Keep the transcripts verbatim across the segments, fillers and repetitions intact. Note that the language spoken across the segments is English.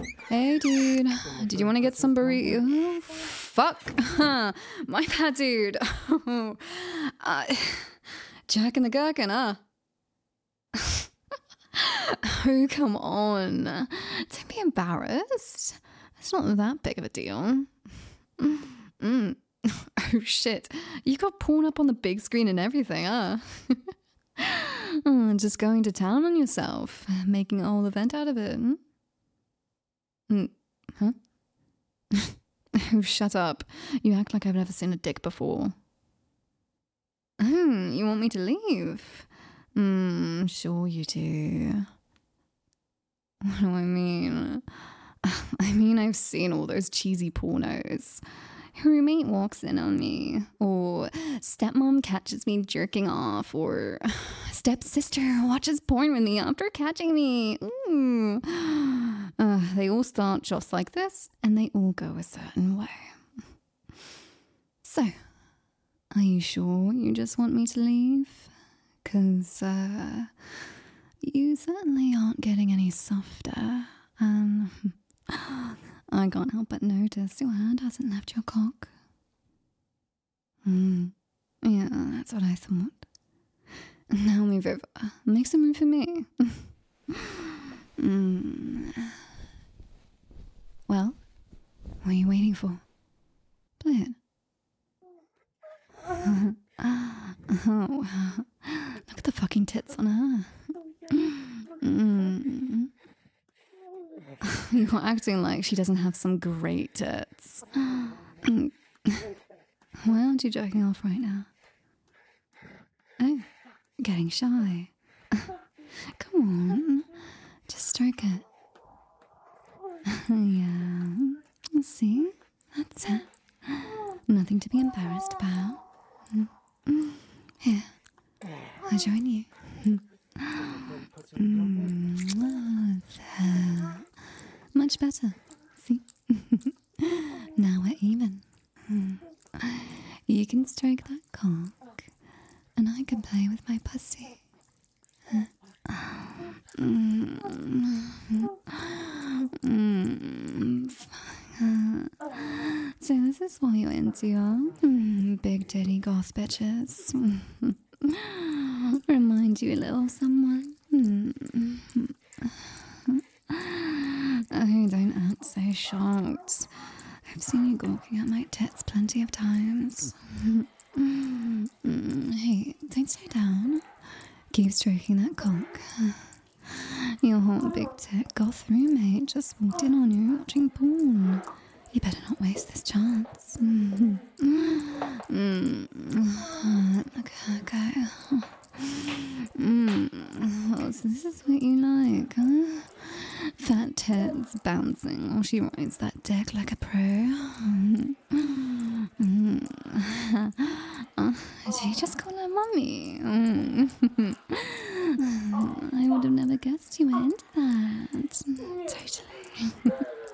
Hey, dude. Did you want to get some burrito? Fuck. My bad, dude. uh, Jack and the Gherkin, huh? Oh, come on. Don't be embarrassed. It's not that big of a deal. Mm. Oh, shit. You got porn up on the big screen and everything, huh? Oh, just going to town on yourself, making a whole event out of it. Hmm? Mm. Huh? Oh, shut up. You act like I've never seen a dick before. Oh, you want me to leave? Hmm, sure you do. What do I mean? I mean, I've seen all those cheesy pornos. Roommate walks in on me, or stepmom catches me jerking off, or stepsister watches porn with me after catching me. Ooh. Uh, they all start just like this, and they all go a certain way. So, are you sure you just want me to leave? Because uh, you certainly aren't getting any softer. Um... I can't help but notice your hand hasn't left your cock. Mm. Yeah, that's what I thought. Now move over. Make some room for me. mm. Well, what are you waiting for? Play it. Oh, look at the fucking tits on her. Mm. You're acting like she doesn't have some great tits. Why aren't you jerking off right now? Oh, getting shy. Come on, just stroke it. Yeah, see? That's it. Nothing to be embarrassed about. Here, I'll join you. Mm, there. Much better. See? Now we're even. You can stroke that cock, and I can play with my pussy. So this is what you're into, huh? Big titty goth bitches. Remind you a little of someone? Oh, don't act so shocked. I've seen you gawking at my tits plenty of times. Hey, don't slow down. Keep stroking that cock. Your hot big tit goth roommate just walked in on you watching porn. You better not waste this chance. Mm. Look at her go. Mm. Oh, so this is what you like, huh? Fat tits bouncing while she rides that dick like a pro. Mm. Oh, did you just call her mummy? Mm. I would have never guessed you were into that. Totally.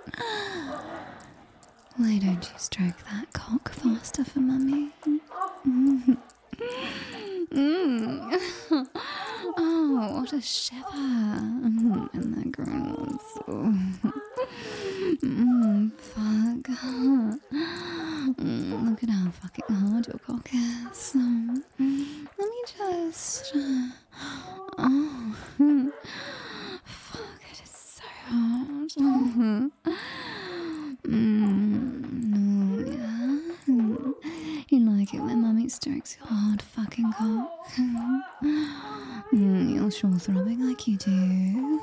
Why don't you stroke that cock faster for mummy? Mm. Mm. Oh, what a shiver. Mm, and that groans. Mm, fuck. Mm, look at how fucking hard your cock is. Mm, let me just... Oh. Fuck, it is so hard. Mm, mm, yeah. You like it when mummy strokes your hard fucking cock. Mm, you're sure throbbing like you do.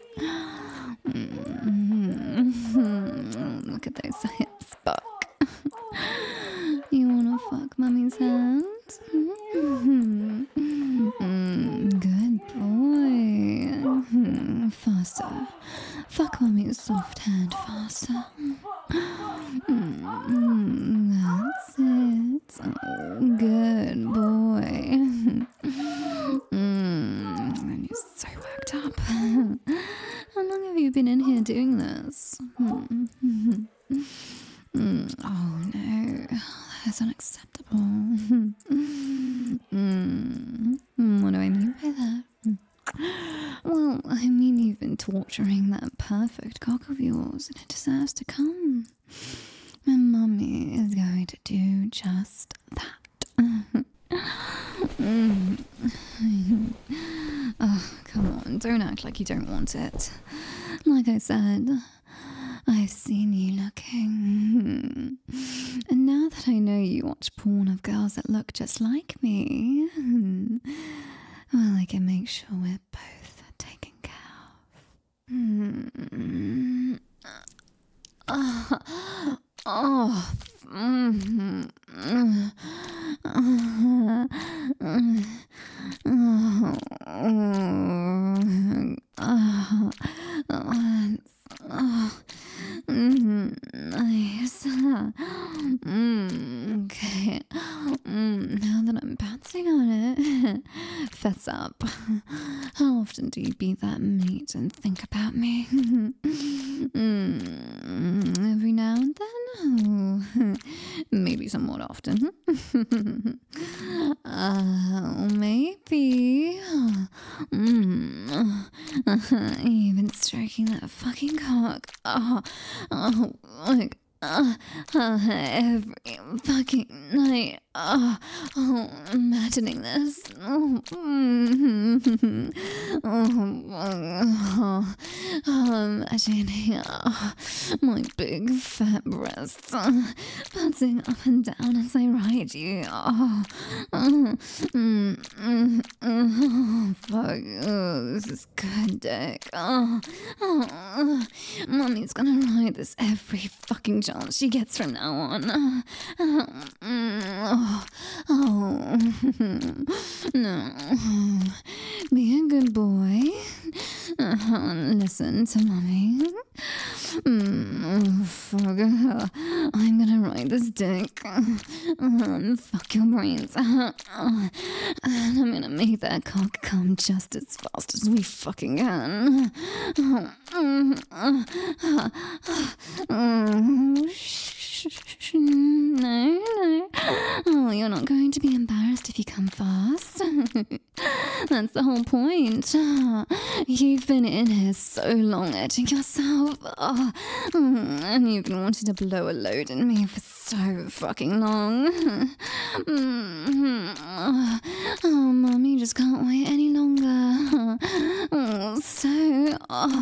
Mm, look at those hips, fuck. You wanna fuck mummy's hand? Mm, good boy. Mm, faster. Fuck mummy's soft hand faster. Mm, that's it. Oh, good boy. Mm, and you're so worked up. How long have you been in here doing this? Mm, mm, oh no, that's unacceptable. Mm, what do I mean by that? Well, I mean, you've been torturing that perfect cock of yours, and it deserves to come. And Mummy is going to do just that. mm. Oh, come on, don't act like you don't want it. Like I said, I've seen you looking. And now that I know you watch porn of girls that look just like me, well, I can make sure we're both taken care of. Mm. Oh, oh. Mm-hmm. Mm. Uh, uh, uh, uh, uh, uh, mm, nice. Mm, okay. Mm, now that I'm bouncing on it, fess up. How often do you beat that meat and think about me? mm, every now and then? Oh, maybe somewhat often. uh, maybe. Mm. You've been stroking that fucking cock. Oh, oh, like, uh, uh, every fucking night. Oh, oh, imagining this. Oh, mm, oh, oh, oh, imagining oh, my big fat breasts uh, bouncing up and down as I ride you. Oh, oh, mm, mm, mm, oh fuck. Oh, this is good dick. Oh, oh, oh, Mommy's gonna ride this every fucking chance she gets from now on. Oh, oh, mm, oh. Oh, no. Be a good boy. Uh, listen to Mommy. Mm, oh, fuck. I'm gonna ride this dick. Uh, fuck your brains. Uh, uh, and I'm gonna make that cock come just as fast as we fucking can. Uh, uh, uh, uh, uh, uh, no, no. Oh, you're not going to be embarrassed if you come fast. That's the whole point. You've been in here so long, edging yourself. Oh, and you've been wanting to blow a load in me for so fucking long. Oh, Mommy just can't wait any longer. Oh, so, oh,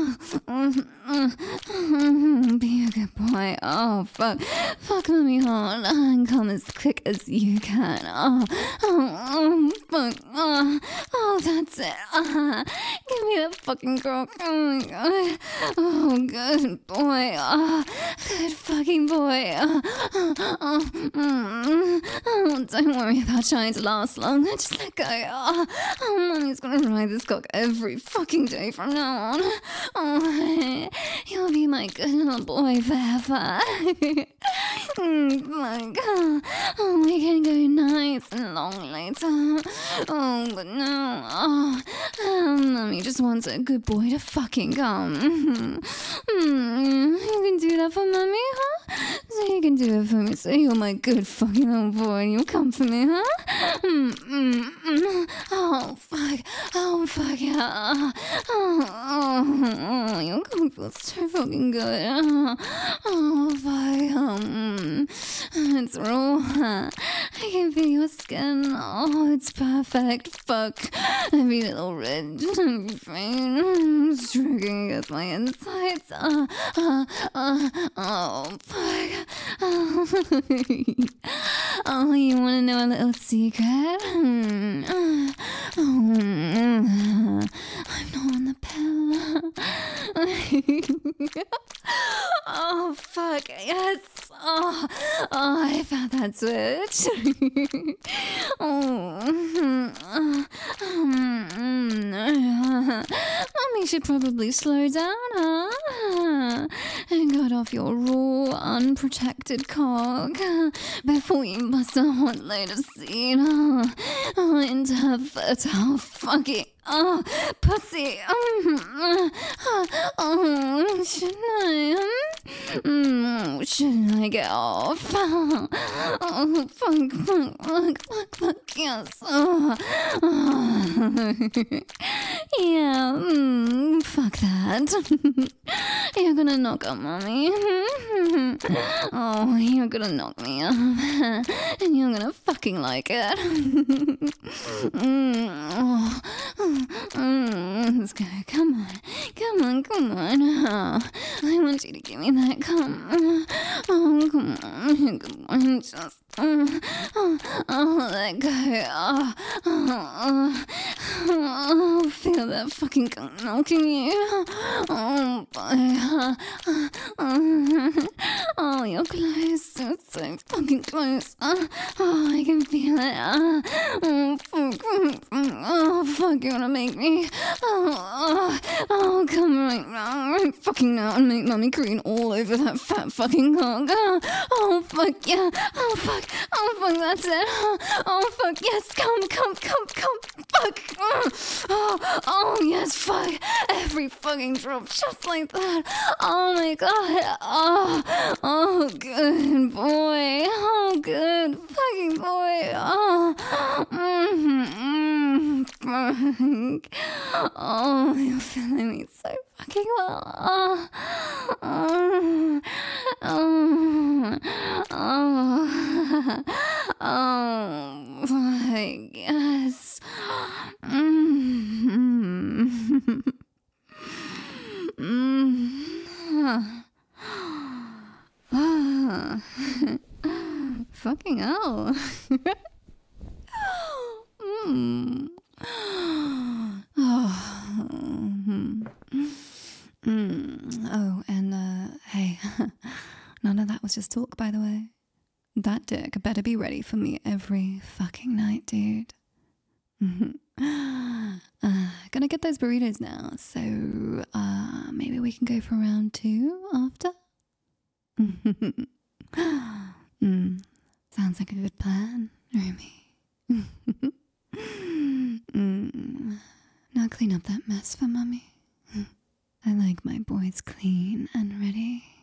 be a good boy. Oh, fuck. Fuck Mommy hard and come as quick as you can. Oh, oh, oh fuck. Oh, oh, that's it. Uh, give me that fucking cock. Oh, my God. Oh, good boy. Oh, good fucking boy. Oh, oh, mm, oh, don't worry about trying to last long. Just let go. Oh, oh, Mommy's gonna ride this cock every fucking day from now on. Oh, you'll be my good little boy forever. mm, like, oh, we can go nice and long later. Oh, but no. Oh, oh, Mommy just wants a good boy to fucking come. Mm, you can do that for Mommy, huh? So you can do it for me. So you're my good fucking little boy and you'll come for me, huh? Mm, mm, mm. Oh, fuck. Oh, fuck yeah. Oh, oh, oh, your cock feels so fucking good. Oh, oh fuck. Um, it's raw. I can feel your skin. Oh, it's perfect. Fuck. Every little ridge, every vein, stroking against my insides. Uh, uh, uh, oh, fuck. Oh, oh, you want to know a little secret? Hmm. Uh, oh, mm, I'm not on the pill. Oh, fuck. Yes. Oh, oh, I found that switch. Oh, um, um, Mommy should probably slow down, huh? And got off your raw, unprotected cock before you bust a hot load of seed oh, into her fertile fucking oh, pussy. Um, uh, oh, shouldn't I? Um, shouldn't I get off? Oh, fuck, fuck, fuck, fuck, fuck, yes. Oh, oh. Yeah, mm, fuck that. You're gonna knock up mommy. Oh, you're gonna knock me up. And you're gonna fucking like it. mm, oh, mm, let's go. Come on. Come on, come on. Oh, I want you to give me that. Come on. Oh, come on. Come on. Just. Oh, oh, oh, let go. Oh, oh, oh, oh, feel that fucking gun knocking you. Oh, boy. Oh, oh, you're close. So, so fucking close. Oh, oh, I can feel it. Oh, oh, fuck. Oh, fuck, you wanna make me? Oh, oh, oh, come right now. Right fucking now and make mummy green all over that fat fucking cock. Oh, oh, fuck, yeah. Oh, fuck. Oh, fuck, that's it. Oh, oh fuck, yes. Come, come, come, come. Fuck. Oh, oh, oh, yes, fuck. Every fucking drop just like that. Oh, my God. Oh, oh, good boy. Oh, good fucking boy. Oh, mm-hmm, mm, fuck. Oh, you're feeling me so fucking well. Oh, oh, oh, oh, oh, my yes. Mm-hmm. Mm-hmm. Ah. Fucking hell. mm. Oh. Mm. Mm. Oh, and uh, hey, none of that was just talk, by the way. That dick better be ready for me every fucking night, dude. uh, gonna get those burritos now, so uh, maybe we can go for round two after? mm, sounds like a good plan, Rumi. mm, now clean up that mess for mummy. I like my boys clean and ready.